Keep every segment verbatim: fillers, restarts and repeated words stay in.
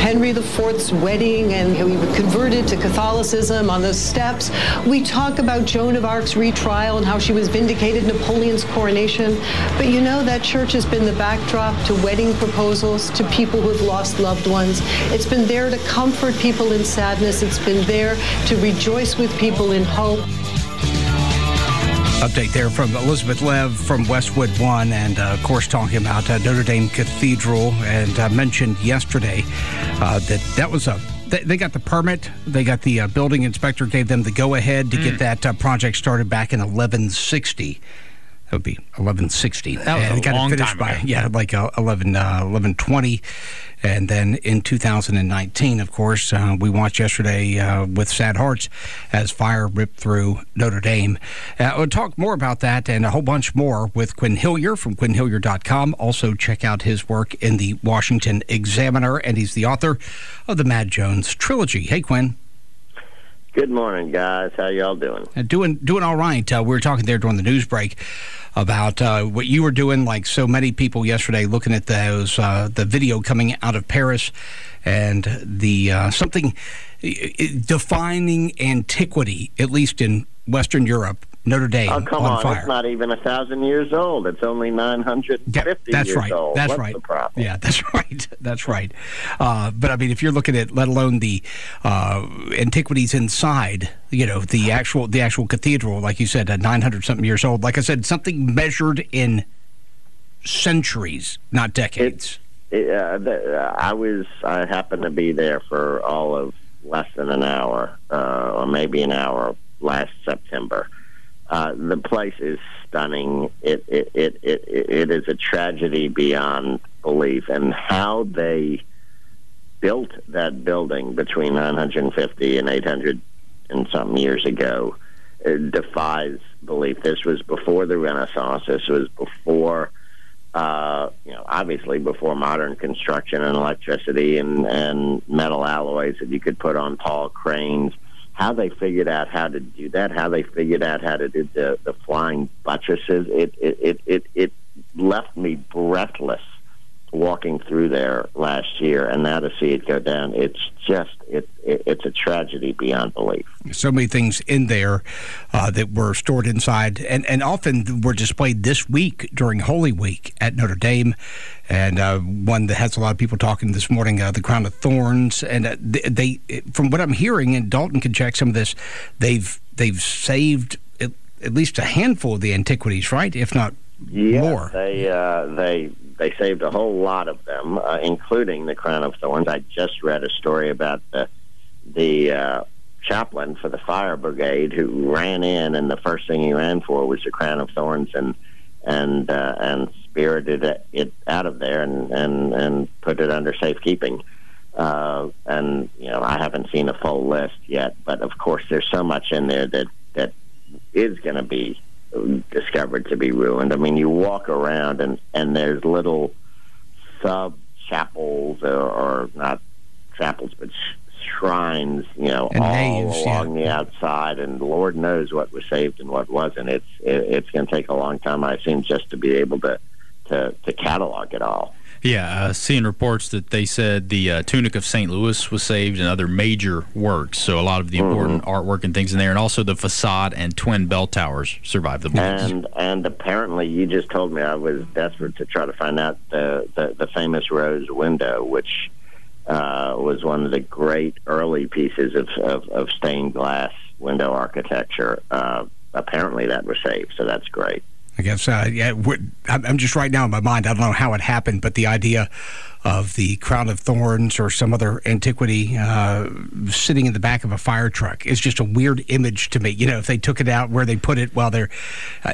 Henry the Fourth's wedding and he converted to Catholicism on those steps. We talk about Joan of Arc's retrial and how she was vindicated, Napoleon's coronation. But you know, that church has been the backdrop to wedding proposals, to people who've lost loved ones. It's been there to comfort people in sadness. It's been there to rejoice with people in hope. Update there from Elizabeth Lev from Westwood One, and uh, of course talking about uh, Notre Dame Cathedral. And I uh, mentioned yesterday uh, that that was a they, they got the permit, they got the uh, building inspector gave them the go ahead to mm. get that uh, project started back in eleven sixty. That would be eleven sixty. That was and a long time by, ago. Yeah, like uh, eleven, uh, eleven twenty. And then in two thousand nineteen, of course, uh, we watched yesterday uh, with sad hearts as fire ripped through Notre Dame. Uh, we'll talk more about that and a whole bunch more with Quinn Hillier from quinn hillier dot com. Also, check out his work in the Washington Examiner, and he's the author of the Mad Jones trilogy. Hey, Quinn. Good morning, guys. How y'all doing? Uh, doing doing all right. Uh, we were talking there during the news break about uh, what you were doing, like so many people yesterday, looking at those uh, the video coming out of Paris and the uh, something defining antiquity, at least in Western Europe. Notre Dame oh, come on, on. fire. It's not even a thousand years old. It's only nine hundred fifty yeah, that's years right. old. That's What's right. the problem? Yeah, that's right. That's right. Uh, but I mean, if you're looking at, let alone the uh, antiquities inside, you know, the actual the actual cathedral, like you said, uh, nine hundred something years old. Like I said, something measured in centuries, not decades. It, it, uh, the, uh, I was. I happened to be there for all of less than an hour, uh, or maybe an hour last September. Uh, the place is stunning. It it, it it it is a tragedy beyond belief, and how they built that building between nine hundred fifty and eight hundred and something years ago, it defies belief. This was before the Renaissance. This was before, uh, you know, obviously before modern construction and electricity and and metal alloys that you could put on tall cranes. How they figured out how to do that, how they figured out how to do the, the flying buttresses, it, it, it, it, it left me breathless walking through there last year, and now to see it go down, it's just, it, it, it's a tragedy beyond belief. So many things in there uh, that were stored inside, and, and often were displayed this week during Holy Week at Notre Dame. And uh, one that has a lot of people talking this morning, uh, the Crown of Thorns. And uh, they, they, from what I'm hearing, and Dalton can check some of this, they've they've saved at, at least a handful of the antiquities, right? If not yeah, more. They uh, they they saved a whole lot of them, uh, including the Crown of Thorns. I just read a story about the the uh, chaplain for the fire brigade who ran in, and the first thing he ran for was the Crown of Thorns, and and uh, and spirited it out of there and, and, and put it under safekeeping. Uh, and, you know, I haven't seen a full list yet, but of course there's so much in there that, that is going to be discovered to be ruined. I mean, you walk around and, and there's little sub-chapels, or, or not chapels, but sh- shrines, you know, and all names, along yeah. the outside, and Lord knows what was saved and what wasn't. It's it, it's going to take a long time, I assume, just to be able to to, to catalog it all. Yeah, uh, seeing reports that they said the uh, Tunic of Saint Louis was saved and other major works, so a lot of the important mm-hmm. artwork and things in there, and also the facade and twin bell towers survived the blast. And and apparently, you just told me, I was desperate to try to find out the, the, the famous rose window, which uh, was one of the great early pieces of, of, of stained glass window architecture. Uh, apparently, that was saved, so that's great. I guess, uh, yeah, I'm just right now in my mind, I don't know how it happened, but the idea of the Crown of Thorns or some other antiquity uh, sitting in the back of a fire truck is just a weird image to me. You know, if they took it out, where they put it while they're, uh,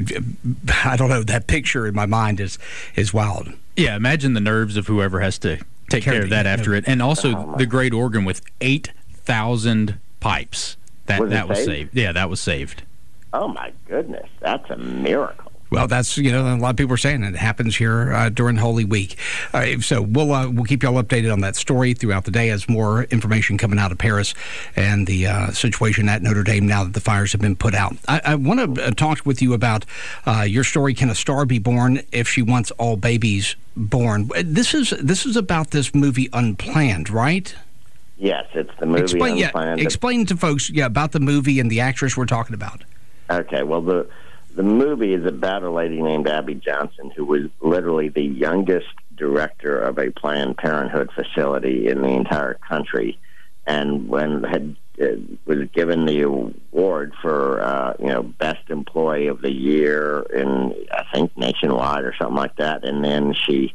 I don't know, that picture in my mind is, is wild. Yeah, imagine the nerves of whoever has to take care of that after it. And also oh, the great organ with eight thousand pipes. That, was that was saved? saved. Yeah, that was saved. Oh, my goodness. That's a miracle. Well, that's, you know, a lot of people are saying it happens here uh, during Holy Week. Uh, so we'll uh, we'll keep you all updated on that story throughout the day as more information coming out of Paris and the uh, situation at Notre Dame now that the fires have been put out. I, I want to talk with you about uh, your story, Can a Star Be Born If She Wants All Babies Born? This is this is about this movie Unplanned, right? Yes, it's the movie explain, Unplanned. Yeah, explain to folks yeah, about the movie and the actress we're talking about. Okay, well, the the movie is about a lady named Abby Johnson, who was literally the youngest director of a Planned Parenthood facility in the entire country, and when had uh, was given the award for uh, you know best employee of the year in I think nationwide or something like that, and then she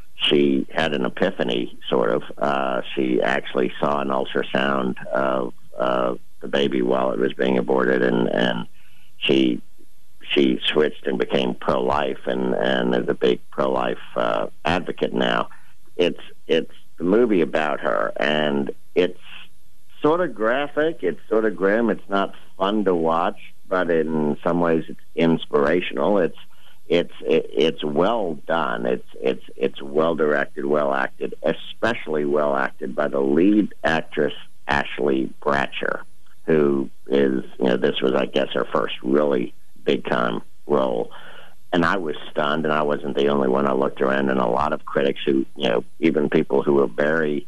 she had an epiphany, sort of. Uh, she actually saw an ultrasound of uh, the baby while it was being aborted, and and she. She switched and became pro-life, and, and is a big pro-life uh, advocate now. It's it's the movie about her, and it's sort of graphic. It's sort of grim. It's not fun to watch, but in some ways, it's inspirational. It's it's it, it's well done. It's it's it's well directed, well acted, especially well acted by the lead actress Ashley Bratcher, who is you know this was I guess her first really big-time role. And I was stunned, and I wasn't the only one. I looked around, and a lot of critics who, you know, even people who were very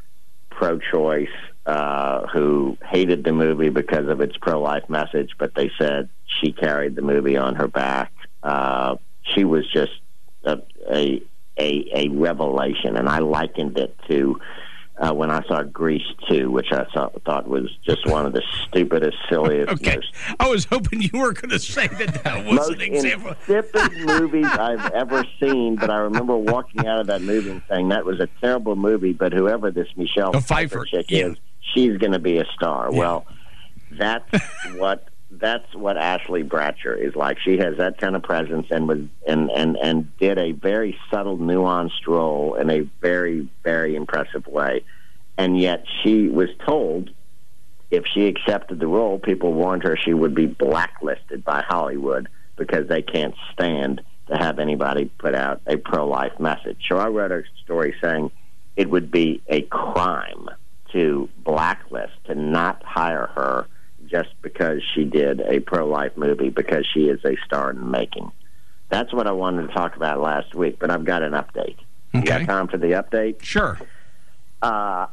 pro-choice, uh, who hated the movie because of its pro-life message, but they said she carried the movie on her back. Uh, she was just a, a, a, a revelation, and I likened it to Uh, when I saw Grease two, which I thought, thought was just one of the stupidest, silliest. Okay, most, I was hoping you were going to say that that was most an example. insipid movies I've ever seen, but I remember walking out of that movie and saying that was a terrible movie, but whoever this Michelle Pfeiffer chick yeah. is, she's going to be a star. Yeah. Well, that's what that's what Ashley Bratcher is like. She has that kind of presence and was and, and, and did a very subtle, nuanced role in a very, very impressive way. And yet she was told if she accepted the role, people warned her she would be blacklisted by Hollywood because they can't stand to have anybody put out a pro-life message. So I wrote a story saying it would be a crime to blacklist, to not hire her just because she did a pro-life movie, because she is a star in the making. That's what I wanted to talk about last week, but I've got an update. Okay. You got time for the update? Sure. Uh,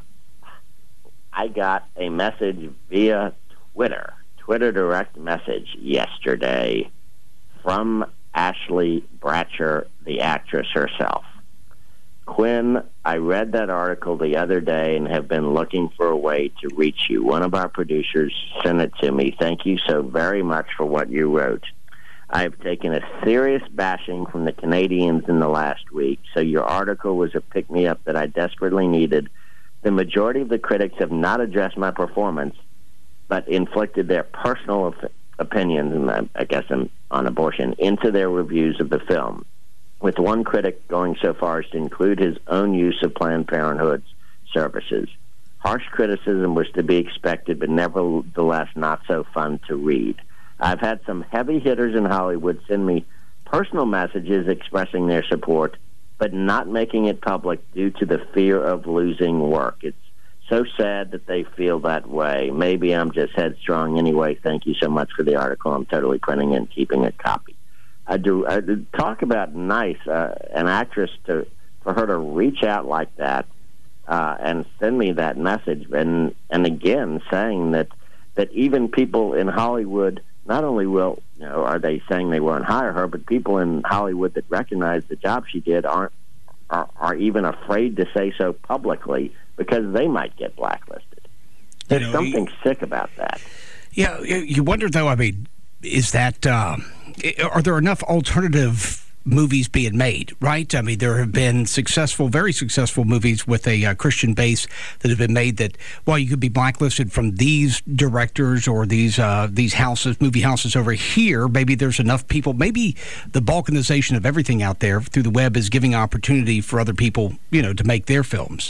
I got a message via Twitter, Twitter direct message yesterday from Ashley Bratcher, the actress herself. Quinn, I read that article the other day and have been looking for a way to reach you. One of our producers sent it to me. Thank you so very much for what you wrote. I have taken a serious bashing from the Canadians in the last week, so your article was a pick-me-up that I desperately needed. The majority of the critics have not addressed my performance, but inflicted their personal op- opinions, and I guess on abortion, into their reviews of the film, with one critic going so far as to include his own use of Planned Parenthood's services. Harsh criticism was to be expected, but nevertheless not so fun to read. I've had some heavy hitters in Hollywood send me personal messages expressing their support, but not making it public due to the fear of losing work. It's so sad that they feel that way. Maybe I'm just headstrong anyway. Thank you so much for the article. I'm totally printing it and keeping a copy. I do, I do talk about nice, uh, an actress to for her to reach out like that uh, and send me that message, and and again saying that that even people in Hollywood, not only will you know are they saying they won't hire her, but people in Hollywood that recognize the job she did aren't are, are even afraid to say so publicly because they might get blacklisted. There's you know, something you, sick about that. Yeah, you wonder though. I mean, is that uh, are there enough alternative movies being made, right? I mean, there have been successful, very successful movies with a uh, Christian base that have been made that, while you could be blacklisted from these directors or these uh, these houses, movie houses over here, maybe there's enough people, maybe the balkanization of everything out there through the web is giving opportunity for other people, you know, to make their films.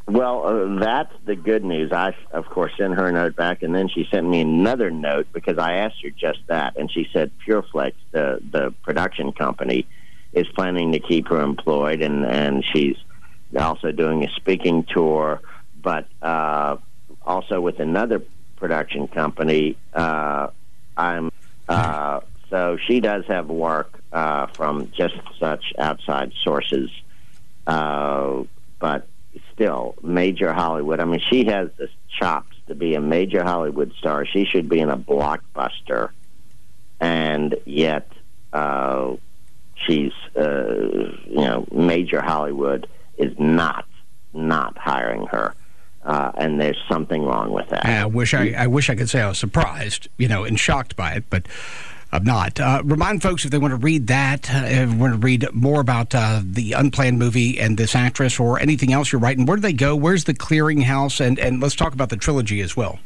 Well, uh, that's the good news. I, of course, sent her a note back, and then she sent me another note because I asked her just that, and she said PureFlix, the the production company, is planning to keep her employed, and, and she's also doing a speaking tour, but uh, also with another production company. Uh, I'm uh, so she does have work uh, from just such outside sources, uh, but still major Hollywood. I mean, she has the chops to be a major Hollywood star. She should be in a blockbuster, and yet uh, she's uh, you know major Hollywood is not not hiring her. Uh, and there's something wrong with that. I wish I, I wish I could say I was surprised, you know, and shocked by it, but I'm not. Uh, remind folks if they want to read that, uh, if they want to read more about uh, the Unplanned movie and this actress or anything else you're writing, where do they go? Where's the Clearinghouse? And, and let's talk about the trilogy as well.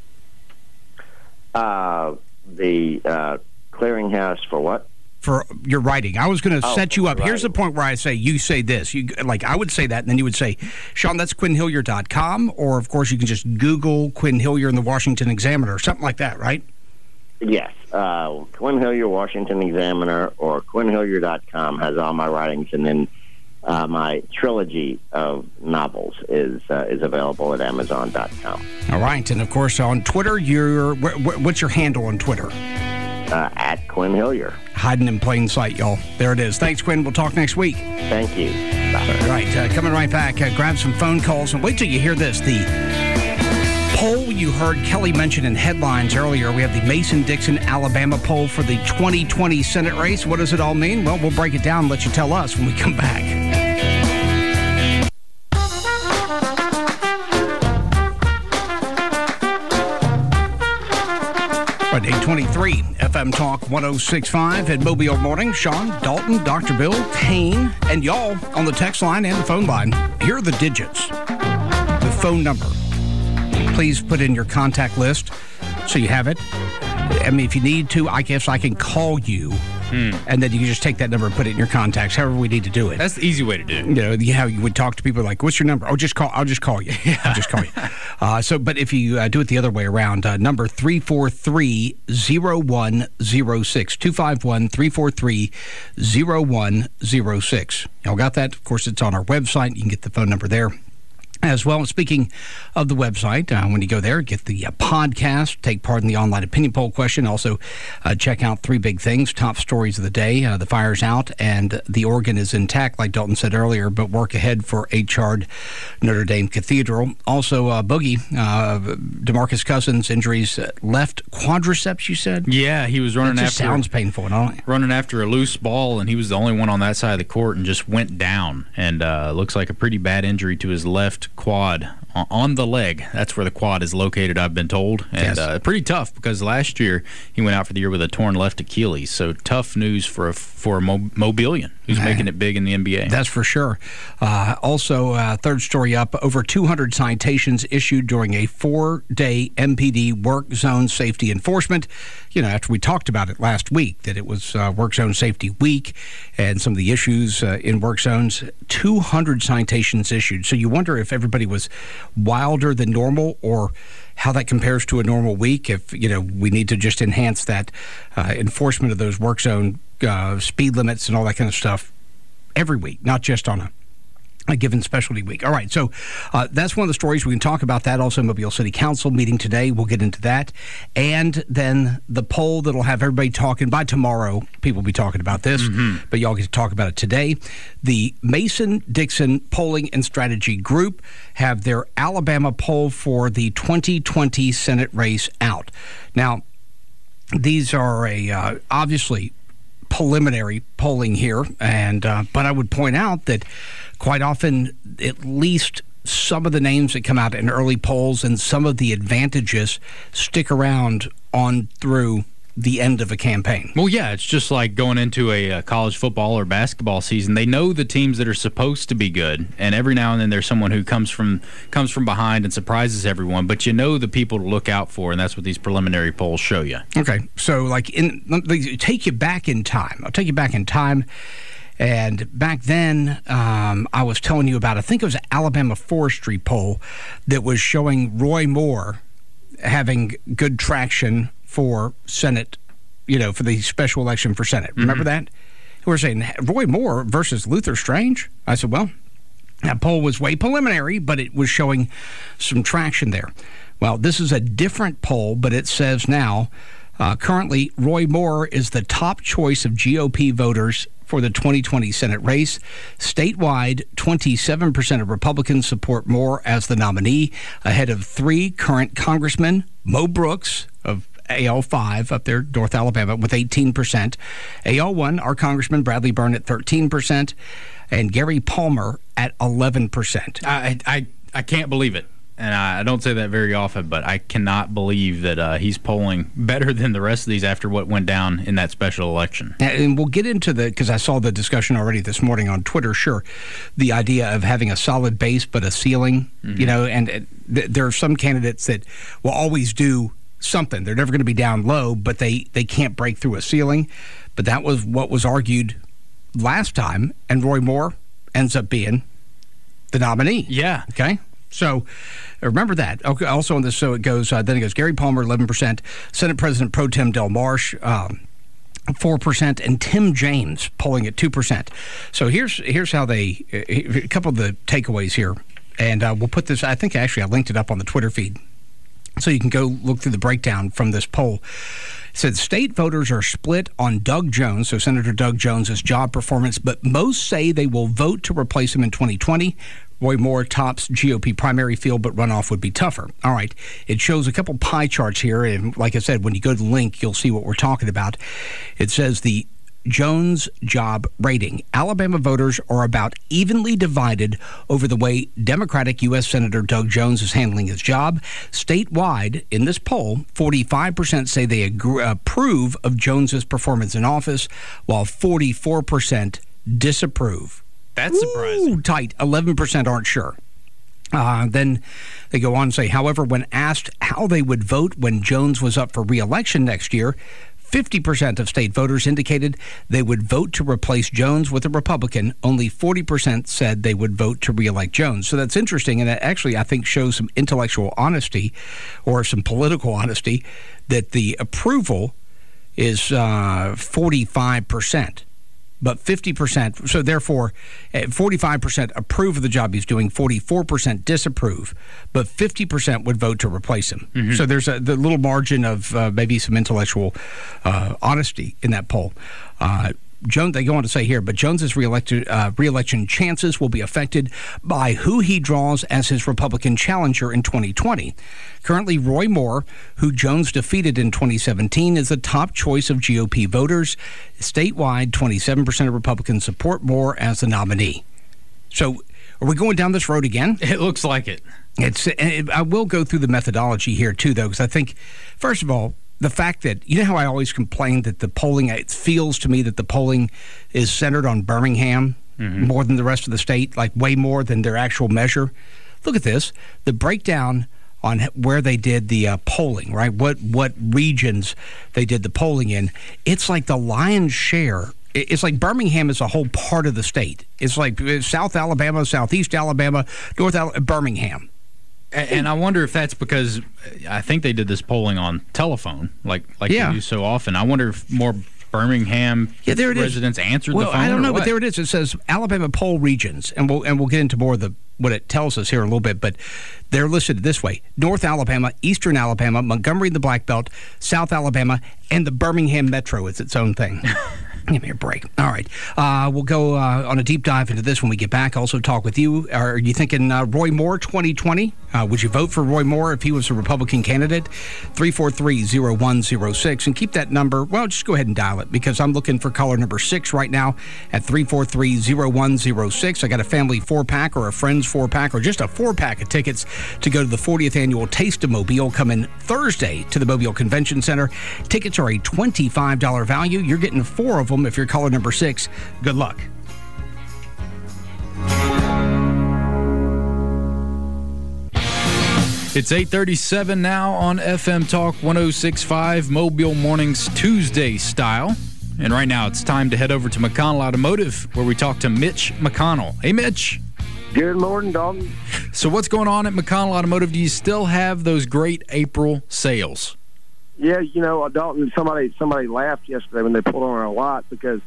Uh, the uh, Clearinghouse for what? For your writing. I was going to oh, set you up. writing. Here's the point where I say, you say this. You like I would say that, and then you would say, Sean, that's quinn hillier dot com, or, of course, you can just Google Quinn Hillier in the Washington Examiner, or something like that, right? Yes. Uh, Quinn Hillier, Washington Examiner, or quinn hillier dot com has all my writings, and then uh, my trilogy of novels is uh, is available at amazon dot com. All right. And, of course, on Twitter, you're, what's your handle on Twitter? Uh, at Quinn Hillier. Hiding in plain sight, y'all. There it is. Thanks, Quinn. We'll talk next week. Thank you. Bye. All right. Uh, coming right back. Uh, grab some phone calls and wait till you hear this. The poll you heard Kelly mention in headlines earlier. We have the Mason-Dixon, Alabama poll for the twenty twenty Senate race. What does it all mean? Well, we'll break it down and let you tell us when we come back. eight twenty-three F M Talk one oh six point five at Mobile Morning. Sean, Dalton, Doctor Bill, Kane, and y'all on the text line and the phone line. Here are the digits. The phone number. Please put in your contact list so you have it. I mean, if you need to, I guess I can call you, hmm. and then you can just take that number and put it in your contacts, however we need to do it. That's the easy way to do it. You know, how you would talk to people like, what's your number? Oh, just call. I'll just call you. Yeah. I'll just call you. Uh, so, but if you uh, do it the other way around, uh, number three four three, zero one zero six, two five one, three four three, zero one zero six. Y'all got that? Of course, it's on our website. You can get the phone number there as well. Speaking of the website, uh, when you go there, get the uh, podcast, take part in the online opinion poll question. Also, uh, check out three big things, top stories of the day. Uh, the fire's out and the organ is intact, like Dalton said earlier, but work ahead for a charred Notre Dame Cathedral. Also, uh, Boogie, uh, DeMarcus Cousins, injuries, uh, left quadriceps, you said? Yeah, he was running that just after... sounds painful, don't it? Running after a loose ball, and he was the only one on that side of the court and just went down. And uh, looks like a pretty bad injury to his left quad on the leg. That's where the quad is located, I've been told. And yes. uh, pretty tough because last year he went out for the year with a torn left Achilles. So tough news for a, for a Mo- Mobilian who's Man. making it big in the N B A. That's for sure. Uh, also, uh, third story up, over two hundred citations issued during a four-day M P D work zone safety enforcement. You know, after we talked about it last week, that it was uh, Work Zone Safety Week and some of the issues uh, in work zones, two hundred citations issued. So you wonder if everybody was wilder than normal or how that compares to a normal week, if, you know, we need to just enhance that uh, enforcement of those work zone uh, speed limits and all that kind of stuff every week, not just on a a given specialty week. All right, so uh, that's one of the stories. We can talk about that. Also, Mobile City Council meeting today. We'll get into that. And then the poll that'll have everybody talking. By tomorrow, people will be talking about this, mm-hmm. but y'all get to talk about it today. The Mason-Dixon Polling and Strategy Group have their Alabama poll for the twenty twenty Senate race out. Now, these are a uh, obviously preliminary polling here, and uh, but I would point out that quite often, at least some of the names that come out in early polls and some of the advantages stick around on through the end of a campaign. Well, yeah, it's just like going into a, a college football or basketball season. They know the teams that are supposed to be good, and every now and then there's someone who comes from comes from behind and surprises everyone, but you know the people to look out for, and that's what these preliminary polls show you. Okay, so like in take you back in time. I'll take you back in time. And back then, um, I was telling you about, I think it was an Alabama Forestry poll that was showing Roy Moore having good traction for Senate, you know, for the special election for Senate. Remember mm-hmm. that? We were saying Roy Moore versus Luther Strange. I said, well, that poll was way preliminary, but it was showing some traction there. Well, this is a different poll, but it says now, uh, currently, Roy Moore is the top choice of G O P voters for the twenty twenty Senate race. Statewide, twenty-seven percent of Republicans support Moore as the nominee, ahead of three current congressmen, Mo Brooks of A L five up there, North Alabama, with eighteen percent. A L one, our Congressman Bradley Byrne at thirteen percent, and Gary Palmer at eleven percent. I, I, I can't believe it. And I don't say that very often, but I cannot believe that uh, he's polling better than the rest of these after what went down in that special election. And we'll get into the, because I saw the discussion already this morning on Twitter, sure, the idea of having a solid base but a ceiling, mm-hmm. you know, and uh, th- there are some candidates that will always do something. They're never going to be down low, but they, they can't break through a ceiling. But that was what was argued last time, and Roy Moore ends up being the nominee. Yeah. Okay? So remember that. Okay, also on this, so it goes, uh, then it goes Gary Palmer, eleven percent, Senate President Pro Tem Del Marsh, um, four percent, and Tim James polling at two percent. So here's here's how they, a couple of the takeaways here. And uh, we'll put this, I think actually I linked it up on the Twitter feed, so you can go look through the breakdown from this poll. It said state voters are split on Doug Jones, so Senator Doug Jones' job performance, but most say they will vote to replace him in twenty twenty. Roy Moore tops G O P primary field, but runoff would be tougher. All right. It shows a couple pie charts here, and like I said, when you go to the link, you'll see what we're talking about. It says the Jones job rating. Alabama voters are about evenly divided over the way Democratic U S Senator Doug Jones is handling his job. Statewide, in this poll, forty-five percent say they agree, approve of Jones's performance in office, while forty-four percent disapprove. That's surprising. Ooh, tight. eleven percent aren't sure. Uh, then they go on and say, however, when asked how they would vote when Jones was up for re-election next year, fifty percent of state voters indicated they would vote to replace Jones with a Republican. Only forty percent said they would vote to re-elect Jones. So that's interesting, and that actually, I think, shows some intellectual honesty or some political honesty, that the approval is uh, forty-five percent. But fifty percent, so therefore, forty-five percent approve of the job he's doing, forty-four percent disapprove, but fifty percent would vote to replace him. Mm-hmm. So there's a the little margin of uh, maybe some intellectual uh, honesty in that poll. Uh, Jones, they go on to say here, but Jones's re-elected, uh, re-election chances will be affected by who he draws as his Republican challenger in twenty twenty. Currently, Roy Moore, who Jones defeated in twenty seventeen, is the top choice of G O P voters. Statewide, twenty-seven percent of Republicans support Moore as the nominee. So, are we going down this road again? It looks like it. It's. It, I will go through the methodology here, too, though, because I think, first of all, the fact that, you know how I always complain that the polling, it feels to me that the polling is centered on Birmingham mm-hmm. more than the rest of the state, like way more than their actual measure. Look at this. The breakdown on where they did the uh, polling, right? What what regions they did the polling in. It's like the lion's share. It's like Birmingham is a whole part of the state. It's like South Alabama, Southeast Alabama, North Alabama, Birmingham. And I wonder if that's because I think they did this polling on telephone, like like yeah. they do so often. I wonder if more Birmingham yeah, there it residents is. answered well, the phone. I don't know, what? but there it is. It says Alabama poll regions, and we'll and we'll get into more of the what it tells us here in a little bit. But they're listed this way: North Alabama, Eastern Alabama, Montgomery in the Black Belt, South Alabama, and the Birmingham Metro is its own thing. Give me a break. All right. Uh, we'll go uh, on a deep dive into this when we get back. Also talk with you. Are you thinking uh, Roy Moore twenty twenty? Uh, would you vote for Roy Moore if he was a Republican candidate? three four three, zero one zero six. And keep that number. Well, just go ahead and dial it, because I'm looking for caller number six right now at three four three, zero one zero six. I got a family four-pack or a friend's four-pack or just a four-pack of tickets to go to the fortieth Annual Taste of Mobile coming Thursday to the Mobile Convention Center. Tickets are a twenty-five dollars value. You're getting four of them if you're caller number six. Good luck. It's eight thirty-seven now on F M Talk one oh six point five, Mobile Mornings Tuesday style. And right now it's time to head over to McConnell Automotive, where we talk to Mitch McConnell. Hey, Mitch. Good morning, Dalton. So what's going on at McConnell Automotive? Do you still have those great April sales? Yeah, you know, Dalton, somebody somebody laughed yesterday when they pulled on our lot because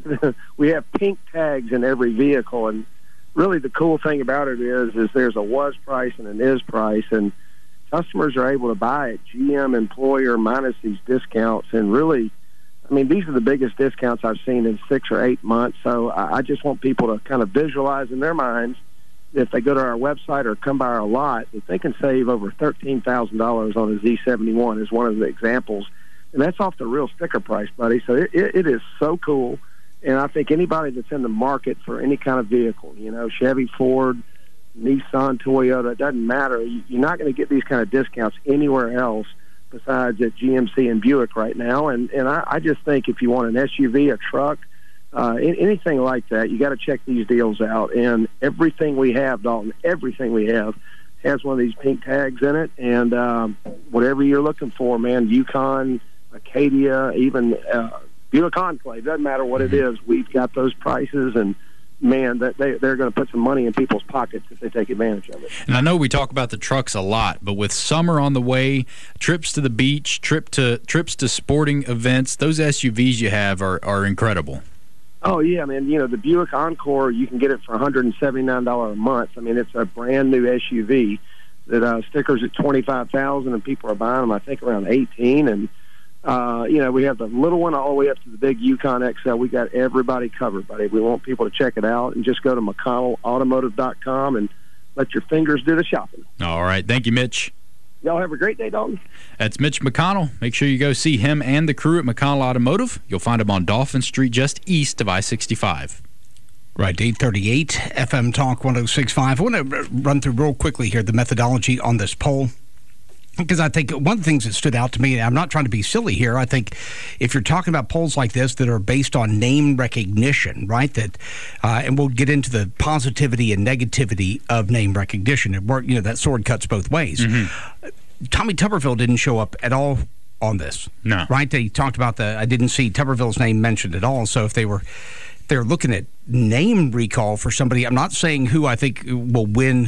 we have pink tags in every vehicle, and really the cool thing about it is is there's a was price and an is price, and customers are able to buy it G M employer minus these discounts, and really, I mean, these are the biggest discounts I've seen in six or eight months, so I, I just want people to kind of visualize in their minds if they go to our website or come by our lot, that they can save over thirteen thousand dollars on a Z seventy-one is one of the examples. And that's off the real sticker price, buddy. So it, it, it is so cool. And I think anybody that's in the market for any kind of vehicle, you know, Chevy, Ford, Nissan, Toyota, it doesn't matter. You're not going to get these kind of discounts anywhere else besides at G M C and Buick right now. And, and I, I just think if you want an S U V, a truck, Uh, anything like that, you got to check these deals out. And everything we have, Dalton, everything we have has one of these pink tags in it. And um, whatever you're looking for, man, Yukon, Acadia, even uh, Buick Enclave, doesn't matter what it is, we've got those prices. And man, that they, they're going to put some money in people's pockets if they take advantage of it. And I know we talk about the trucks a lot, but with summer on the way, trips to the beach, trip to trips to sporting events, those S U Vs you have are, are incredible. Oh, yeah, man. You know, the Buick Encore, you can get it for one hundred seventy-nine dollars a month. I mean, it's a brand-new S U V that uh, stickers at twenty-five thousand dollars, and people are buying them, I think, around eighteen dollars. And, uh, you know, we have the little one all the way up to the big Yukon X L. We got everybody covered, buddy. We want people to check it out, and just go to McConnell Automotive dot com and let your fingers do the shopping. All right. Thank you, Mitch. Y'all have a great day, Dalton. That's Mitch McConnell. Make sure you go see him and the crew at McConnell Automotive. You'll find them on Dolphin Street just east of I sixty-five. Right, eight thirty-eight, F M Talk one oh six point five. I want to run through real quickly here the methodology on this poll, because I think one of the things that stood out to me, and I'm not trying to be silly here, I think if you're talking about polls like this that are based on name recognition, right, that, uh, and we'll get into the positivity and negativity of name recognition. It work, you know, that sword cuts both ways. Mm-hmm. Tommy Tuberville didn't show up at all on this. No. Right? They talked about the, I didn't see Tuberville's name mentioned at all. So if they were, they're looking at name recall for somebody, I'm not saying who I think will win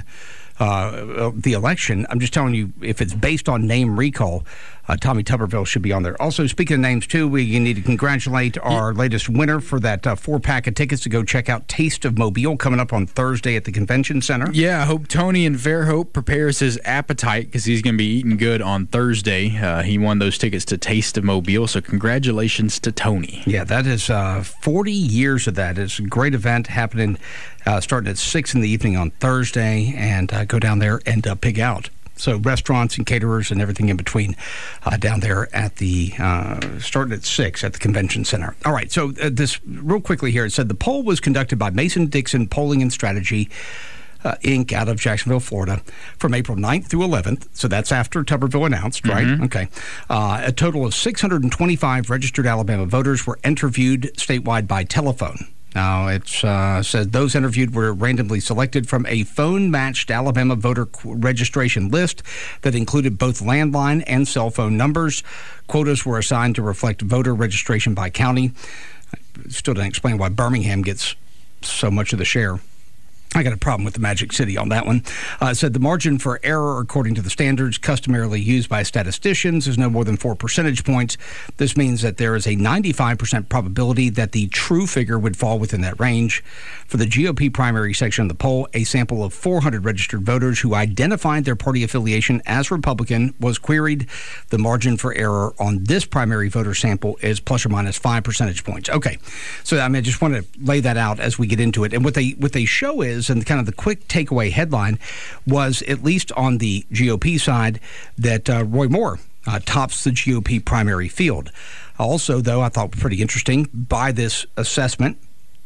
Uh, the election. I'm just telling you, if it's based on name recall, uh, Tommy Tuberville should be on there. Also, speaking of names, too, we need to congratulate our latest winner for that uh, four-pack of tickets to go check out Taste of Mobile coming up on Thursday at the Convention Center. Yeah, I hope Tony in Fairhope prepares his appetite because he's going to be eating good on Thursday. Uh, he won those tickets to Taste of Mobile, so congratulations to Tony. Yeah, that is uh, forty years of that. It's a great event happening uh, starting at six in the evening on Thursday, and uh, go down there and uh, pig out. So restaurants and caterers and everything in between uh, down there at the, uh, starting at six at the Convention Center. All right, so uh, this, real quickly here, it said the poll was conducted by Mason-Dixon Polling and Strategy, uh, Incorporated out of Jacksonville, Florida, from April ninth through eleventh. So that's after Tuberville announced, right? Mm-hmm. Okay. Uh, a total of six hundred twenty-five registered Alabama voters were interviewed statewide by telephone. Now, it uh, says those interviewed were randomly selected from a phone-matched Alabama voter registration list that included both landline and cell phone numbers. Quotas were assigned to reflect voter registration by county. Still didn't explain why Birmingham gets so much of the share. I got a problem with the Magic City on that one. Uh, it said the margin for error, according to the standards customarily used by statisticians, is no more than four percentage points. This means that there is a ninety-five percent probability that the true figure would fall within that range. For the G O P primary section of the poll, a sample of four hundred registered voters who identified their party affiliation as Republican was queried. The margin for error on this primary voter sample is plus or minus five percentage points. Okay, so I mean, I just want to lay that out as we get into it. And what they what they show is, and kind of the quick takeaway headline was, at least on the G O P side, that uh, Roy Moore uh, tops the G O P primary field. Also, though, I thought pretty interesting, by this assessment,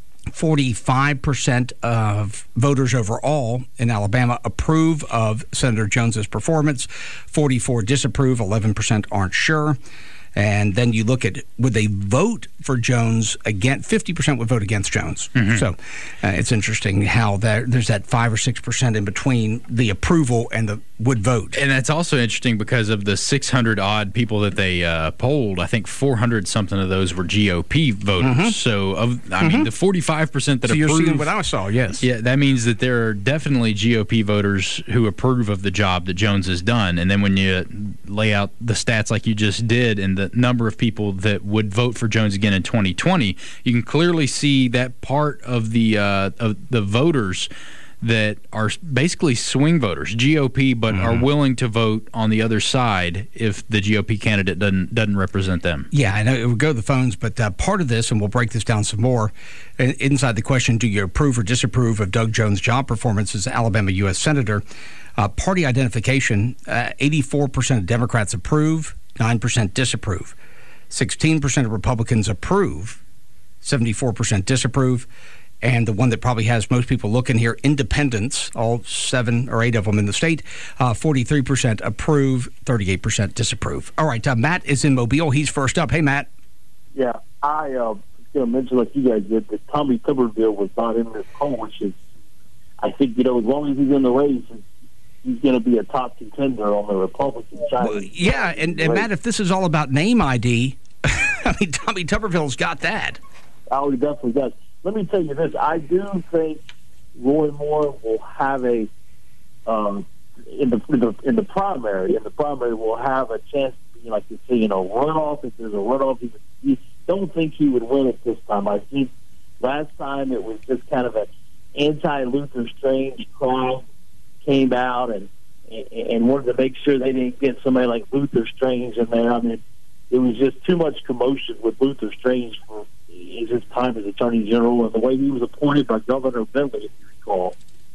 forty-five percent of voters overall in Alabama approve of Senator Jones's performance, forty-four disapprove, eleven percent aren't sure. And then you look at, would they vote for Jones again? fifty percent would vote against Jones. Mm-hmm. So uh, it's interesting how that, there's that five or six percent in between the approval and the would vote. And that's also interesting because of the six hundred odd people that they uh, polled, I think four hundred something of those were G O P voters. Mm-hmm. So, of, I mm-hmm. mean, the forty-five percent that so approve. You're seeing what I saw, yes. Yeah, that means that there are definitely G O P voters who approve of the job that Jones has done. And then when you lay out the stats like you just did and the number of people that would vote for Jones again in twenty twenty, you can clearly see that part of the uh, of the voters that are basically swing voters, G O P, but mm-hmm. are willing to vote on the other side if the G O P candidate doesn't doesn't represent them. Yeah, I know it would go to the phones, but uh, part of this, and we'll break this down some more, inside the question, do you approve or disapprove of Doug Jones' job performance as Alabama U S Senator? Uh, party identification, uh, eighty-four percent of Democrats approve, nine percent disapprove. sixteen percent of Republicans approve, seventy-four percent disapprove. And the one that probably has most people looking here, independents, all seven or eight of them in the state, uh, forty-three percent approve, thirty-eight percent disapprove. All right, uh, Matt is in Mobile. He's first up. Hey, Matt. Yeah, I uh, was going to mention, like you guys did, that Tommy Tuberville was not in this poll, which is, I think, you know, as long as he's in the race, he's going to be a top contender on the Republican side. Well, yeah, and, and Matt, if this is all about name I D, I mean, Tommy Tuberville's got that. Oh, he definitely does. Let me tell you this. I do think Roy Moore will have a um, in the in the in the primary. In the primary, will have a chance to be, like you say, you know, runoff. If there's a runoff, he, he don't think he would win it this time. I think last time it was just kind of an anti-Luther Strange crowd came out and and wanted to make sure they didn't get somebody like Luther Strange in there. I mean, it was just too much commotion with Luther Strange for his time as Attorney General and the way he was appointed by Governor Bentley, if you recall.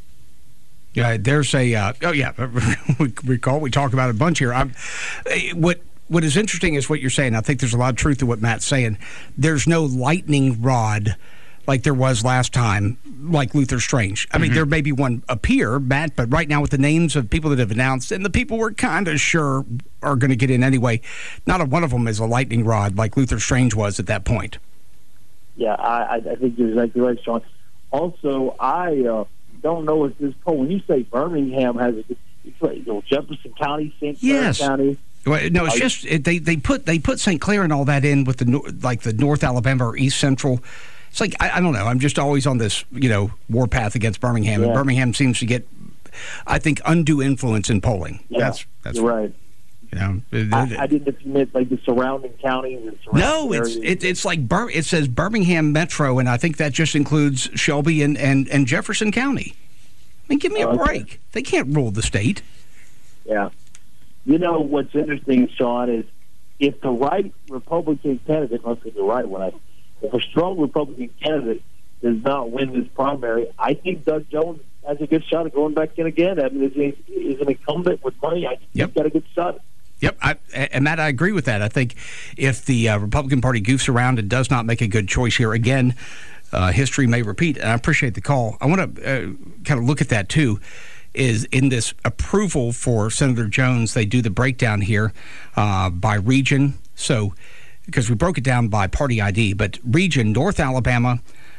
Yeah, there's a uh, oh yeah, we recall we talk about it a bunch here. I'm, what what is interesting is what you're saying. I think there's a lot of truth to what Matt's saying. There's no lightning rod like there was last time, like Luther Strange. I mean, mm-hmm. there may be one appear, Matt, but right now with the names of people that have announced and the people we're kind of sure are going to get in anyway, not a one of them is a lightning rod like Luther Strange was at that point. Yeah, I, I think you're exactly right, Sean. Also, I uh, don't know if this poll, when you say Birmingham has a, you know, Jefferson County, Saint Clair yes. County. Well, no, it's just it, they they put they put Saint Clair and all that in with the like the North Alabama or East Central. It's like I, I don't know. I'm just always on this you know warpath against Birmingham, yeah. and Birmingham seems to get, I think, undue influence in polling. Yeah, that's that's you're right. You know, I, I didn't know if you meant like the surrounding counties and surrounding no, it's areas. it, it's like Bir- it says Birmingham Metro, and I think that just includes Shelby and, and, and Jefferson County. I mean, give me a okay. break. They can't rule the state. Yeah. You know what's interesting, Sean, is if the right Republican candidate, let's say the right one, I, if a strong Republican candidate does not win this primary, I think Doug Jones has a good shot at going back in again. I mean, he's an incumbent with money. I think yep. he's got a good shot. Yep, I, and Matt, I agree with that. I think if the uh, Republican Party goofs around and does not make a good choice here again, uh, history may repeat. And I appreciate the call. I want to uh, kind of look at that too. Is in this approval for Senator Jones, they do the breakdown here uh, by region. So, because we broke it down by party I D, but region, North Alabama,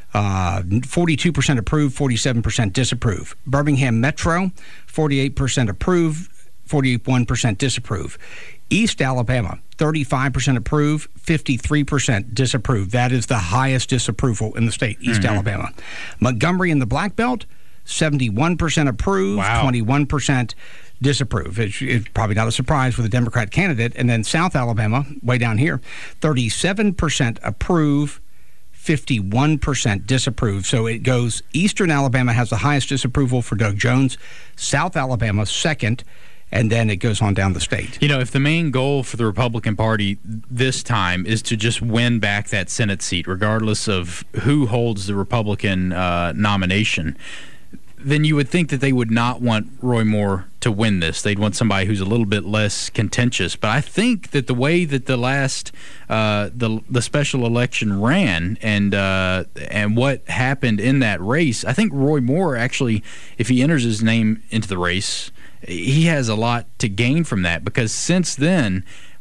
uh, forty-two percent approve, forty-seven percent disapprove. Birmingham Metro, forty-eight percent approve, forty-one percent disapprove. East Alabama, thirty-five percent approve, fifty-three percent disapprove. That is the highest disapproval in the state, East mm-hmm. Alabama. Montgomery in the Black Belt, seventy-one percent approve, wow. twenty-one percent disapprove. It's, it's probably not a surprise with a Democrat candidate. And then South Alabama, way down here, thirty-seven percent approve, fifty-one percent disapprove. So it goes, Eastern Alabama has the highest disapproval for Doug Jones, South Alabama second, and then it goes on down the state. You know, if the main goal for the Republican Party this time is to just win back that Senate seat, regardless of who holds the Republican uh, nomination, then you would think that they would not want Roy Moore to win this. They'd want somebody who's a little bit less contentious. But I think that the way that the last uh, the the special election ran and uh, and what happened in that race, I think Roy Moore actually, if he enters his name into the race, he has a lot to gain from that, because since then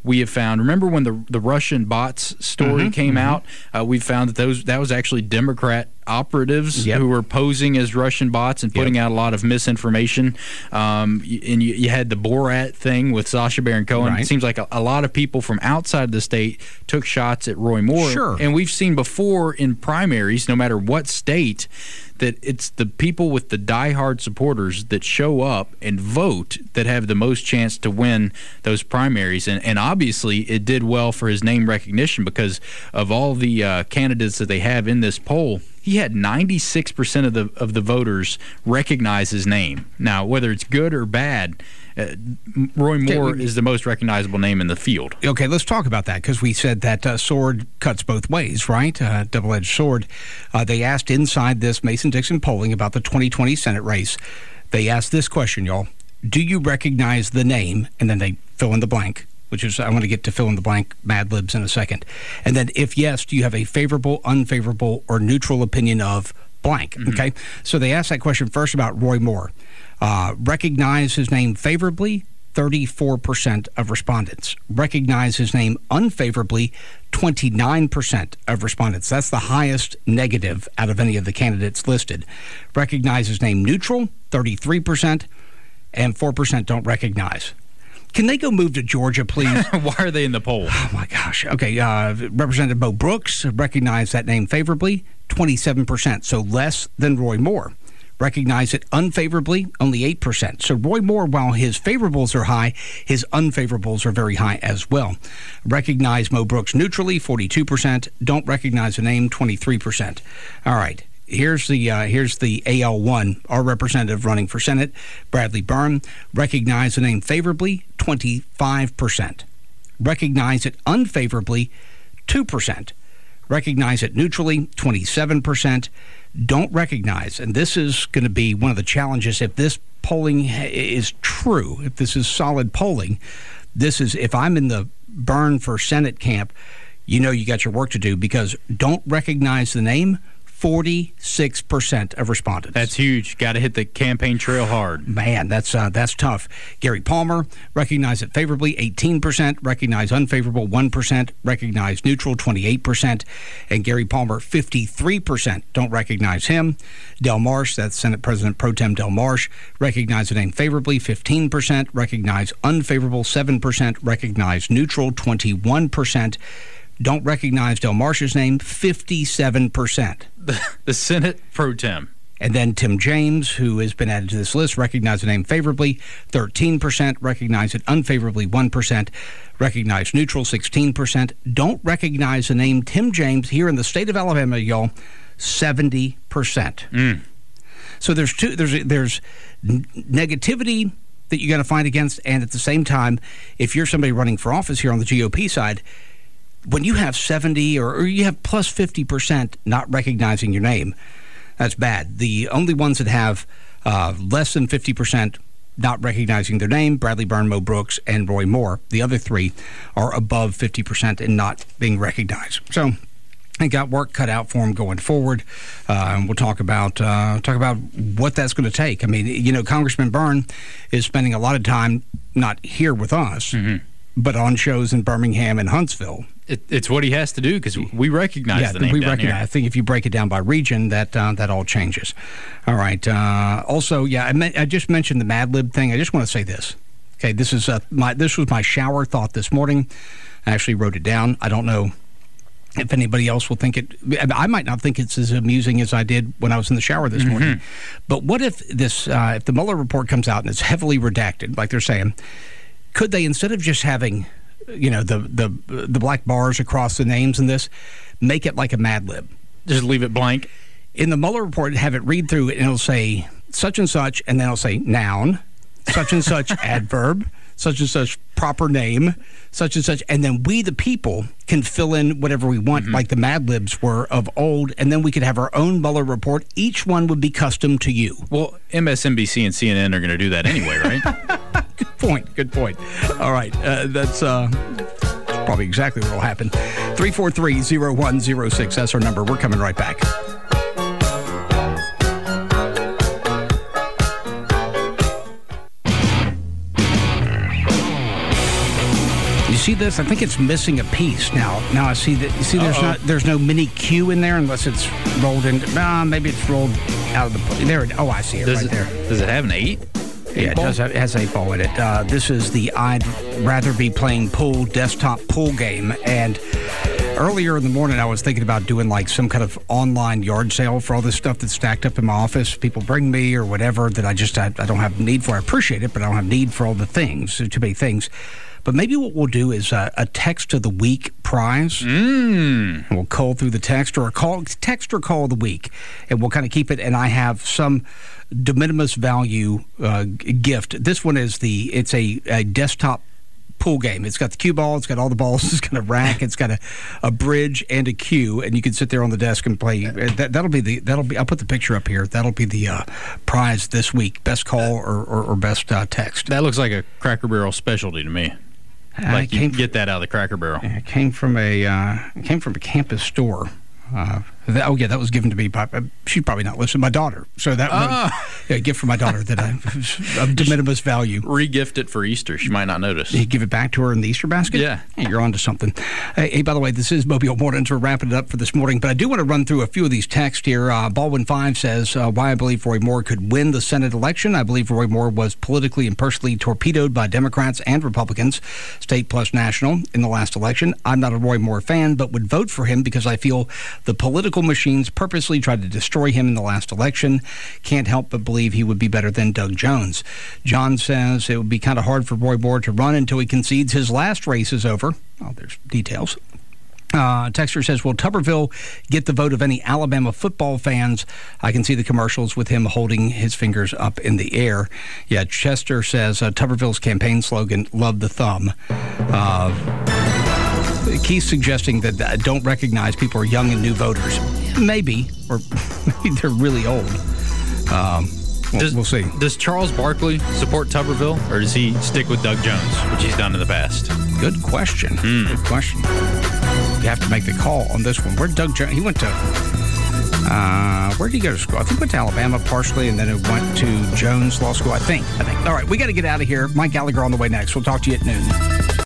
we have found, remember when the the Russian bots story mm-hmm, came mm-hmm. out? Uh, we found that those that was actually Democrat operatives yep. who were posing as Russian bots and putting yep. out a lot of misinformation. Um, and you, you had the Borat thing with Sacha Baron Cohen. Right. It seems like a, a lot of people from outside the state took shots at Roy Moore. Sure. And we've seen before in primaries, no matter what state, that it's the people with the diehard supporters that show up and vote that have the most chance to win those primaries. And, and obviously it did well for his name recognition because of all the uh, candidates that they have in this poll. He had ninety-six percent of the of the voters recognize his name. Now, whether it's good or bad, uh, Roy Moore okay, is the most recognizable name in the field. Okay, let's talk about that because we said that uh, sword cuts both ways, right? Uh, double-edged sword. Uh, they asked inside this Mason-Dixon polling about the twenty twenty Senate race. They asked this question, y'all. Do you recognize the name? And then they fill in the blank, which is, I want to get to fill in the blank Mad Libs in a second. And then if yes, do you have a favorable, unfavorable, or neutral opinion of blank? Mm-hmm. Okay, so they asked that question first about Roy Moore. Uh, recognize his name favorably, thirty-four percent of respondents. Recognize his name unfavorably, twenty-nine percent of respondents. That's the highest negative out of any of the candidates listed. Recognize his name neutral, thirty-three percent, and four percent don't recognize. Can they go move to Georgia, please? Why are they in the poll? Oh, my gosh. Okay, uh, Representative Mo Brooks recognized that name favorably, twenty-seven percent, so less than Roy Moore. Recognize it unfavorably, only eight percent. So Roy Moore, while his favorables are high, his unfavorables are very high as well. Recognize Mo Brooks neutrally, forty-two percent. Don't recognize the name, twenty-three percent. All right. Here's the uh, here's the A L one, our representative running for Senate, Bradley Byrne. Recognize the name favorably, twenty-five percent. Recognize it unfavorably, two percent. Recognize it neutrally, twenty-seven percent. Don't recognize, and this is going to be one of the challenges if this polling is true, if this is solid polling. This is, if I'm in the Byrne for Senate camp, you know you got your work to do because don't recognize the name, forty-six percent of respondents. That's huge. Got to hit the campaign trail hard. Man, that's uh, that's tough. Gary Palmer, recognize it favorably, eighteen percent. Recognize unfavorable, one percent. Recognize neutral, twenty-eight percent. And Gary Palmer, fifty-three percent don't recognize him. Del Marsh, that's Senate President Pro Tem Del Marsh, recognize the name favorably, fifteen percent. Recognize unfavorable, seven percent. Recognize neutral, twenty-one percent. Don't recognize Del Marsh's name, fifty-seven percent. The, the Senate Pro Tem. And then Tim James, who has been added to this list, recognize the name favorably, thirteen percent. Recognize it unfavorably, one percent. Recognize neutral, sixteen percent. Don't recognize the name Tim James here in the state of Alabama, y'all, seventy percent. Mm. So there's two, there's there's negativity that you got to fight against, and at the same time, if you're somebody running for office here on the G O P side, when you have seventy or, or you have plus fifty percent not recognizing your name, that's bad. The only ones that have uh, less than fifty percent not recognizing their name, Bradley Byrne, Mo Brooks, and Roy Moore. The other three are above fifty percent and not being recognized. So I got work cut out for them going forward. Uh, and we'll talk about uh, talk about what that's going to take. I mean, you know, Congressman Byrne is spending a lot of time not here with us, mm-hmm. but on shows in Birmingham and Huntsville. It, it's what he has to do because we recognize yeah, the name we down recognize. here. I think if you break it down by region, that uh, that all changes. All right. Uh, also, yeah, I, me- I just mentioned the Mad Lib thing. I just want to say this. Okay, this is uh, my this was my shower thought this morning. I actually wrote it down. I don't know if anybody else will think it. I might not think it's as amusing as I did when I was in the shower this mm-hmm. morning. But what if this? Uh, if the Mueller report comes out and it's heavily redacted, like they're saying, could they, instead of just having, you know, the the the black bars across the names in this, make it like a Mad Lib? Just leave it blank. In the Mueller report, have it read through it, and it'll say such and such, and then it'll say noun, such and such adverb, such and such proper name, such and such, and then we, the people, can fill in whatever we want, mm-hmm. like the Mad Libs were of old, and then we could have our own Mueller report. Each one would be custom to you. Well, M S N B C and C N N are going to do that anyway, right? Good point. Good point. All right. Uh, that's uh, probably exactly what will happen. three four three, zero one zero six. That's our number. We're coming right back. You see this? I think it's missing a piece now. Now I see that. You see, there's Uh-oh. not there's no mini Q in there unless it's rolled in. Uh, maybe it's rolled out of the. There. It, oh, I see it Does right it, there. Does it have an eight? Yeah, it does. Have, it has eight ball in it. Uh, this is the I'd rather be playing pool desktop pool game. And earlier in the morning, I was thinking about doing like some kind of online yard sale for all this stuff that's stacked up in my office. People bring me or whatever that I just I, I don't have need for. I appreciate it, but I don't have need for all the things. Too many things. But maybe what we'll do is a, a text of the week prize. Mm. We'll call through the text or a call, text or call of the week, and we'll kind of keep it. And I have some de minimis value uh, gift. This one is the it's a, a desktop pool game. It's got the cue ball. It's got all the balls. It's got a rack. It's got a, a bridge and a cue, and you can sit there on the desk and play. That, that'll be the that'll be. I'll put the picture up here. That'll be the uh, prize this week. Best call or or, or best uh, text. That looks like a Cracker Barrel specialty to me. Like you came can get that out of the Cracker Barrel. It came from a uh, it came from a campus store. Uh, that, oh yeah, that was given to me by. Uh, she's probably not listening. My daughter. So that Ah. was yeah, a gift from my daughter that I of de minimis value. Re-gift it for Easter. She might not notice. You give it back to her in the Easter basket? Yeah. Hey, you're on to something. Hey, hey, by the way, this is Mobile Mornings. We're wrapping it up for this morning, but I do want to run through a few of these texts here. Uh, Baldwin five says, uh, why I believe Roy Moore could win the Senate election. I believe Roy Moore was politically and personally torpedoed by Democrats and Republicans, state plus national, in the last election. I'm not a Roy Moore fan, but would vote for him because I feel the political machines purposely tried to destroy him in the last election. Can't help but believe he would be better than Doug Jones. John says it would be kind of hard for Roy Moore to run until he concedes his last race is over. Oh, there's details. Uh, Texter says, will Tuberville get the vote of any Alabama football fans? I can see the commercials with him holding his fingers up in the air. Yeah, Chester says, uh, Tuberville's campaign slogan, love the thumb. Uh, Keith's suggesting that uh, don't recognize people are young and new voters. Maybe, or maybe they're really old. Um, we'll, Does, we'll see. Does Charles Barkley support Tuberville, or does he stick with Doug Jones, which he's done in the past? Good question. Mm. Good question. You have to make the call on this one. Where'd Doug Jones? He went to. Uh, where did he go to school? I think he went to Alabama partially, and then it went to Jones Law School. I think. I think. All right, we got to get out of here. Mike Gallagher on the way next. We'll talk to you at noon.